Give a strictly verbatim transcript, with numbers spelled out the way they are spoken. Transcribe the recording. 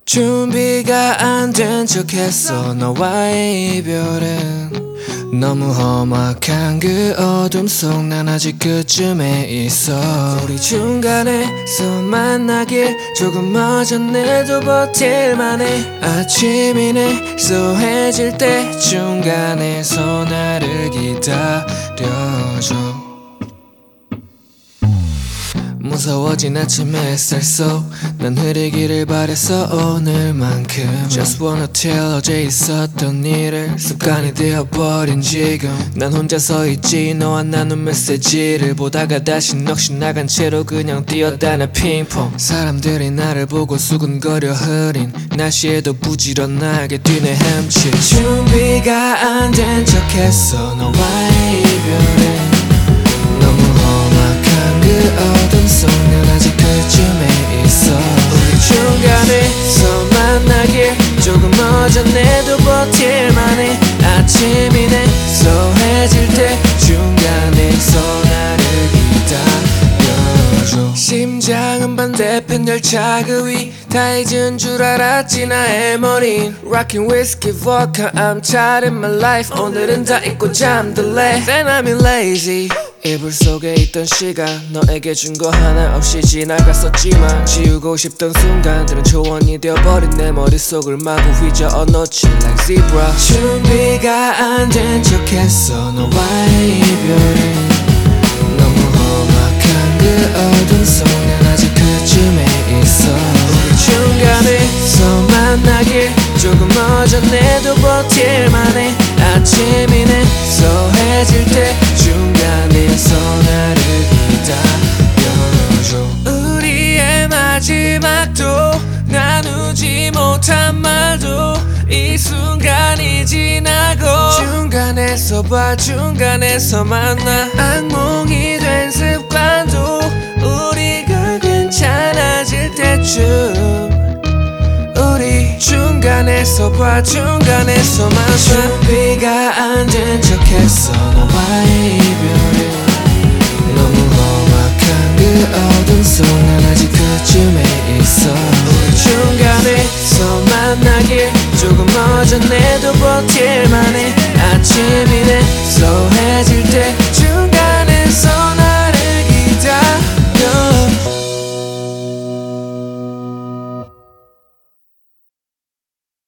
준비가 안 된 척했어. 너와의 이별은 너무 험악한 그 어둠 속 난 아직 그쯤에 있어. 우리 중간에서 만나길 조금 멀었네도 버틸만해. 아침이네 쏘해질 때 중간에서 나를 기다려줘. 무서워진 아침 햇살 속 난 흐리기를 바랬어 오늘만큼. Just wanna tell 어제 있었던 일을 습관이 되어버린 지금 난 혼자 서있지. 너와 나눈 메시지를 보다가 다시 넋이 나간 채로 그냥 뛰어다녀 핑퐁. 사람들이 나를 보고 수근거려 흐린 날씨에도 부지런하게 뛰네 햄치. 준비가 안 된 척했어. 너와의 이별에 너무 험악한 그 어둠 속 난 아직 그쯤에 있어. 우리 중간에서 만나길 조금 멀었네도 버틸만해. 아침이네 쏘해질 때 중간에서 나를 기다려줘. 심장은 반대편 열차 그 위 다 잊은 줄 알았지 나의 머린. Rockin' whiskey vodka I'm tired in my life. 오늘은 다 잊고 잠들래. Then I'm lazy. 이불 속에 있던 시간 너에게 준 거 하나 없이 지나갔었지만 지우고 싶던 순간들은 초원이 되어버린 내 머릿속을 마구 휘저어 놓지 like zebra. 준비가 안 된 척했어. 너와의 이별에 너무 험악한 그 어둠 속 난 아직 그쯤에 있어. 우리 중간에서 만나길 조금 멀었네도 버틸만해. 아침이네 쏘해질 때 중간에서 나를 기다려줘. 우리의 마지막도 나누지 못한 말도 이 순간이 지나고 중간에서 봐 중간에서 만나. 악몽이 된 습관도 우리가 괜찮아질 때쯤 우리 중간에서 봐 중간에서 만나. 준비가 안 된 척했어. 너와의 이별에 너무 험악한 그 어둠 속 난 아직 그쯤에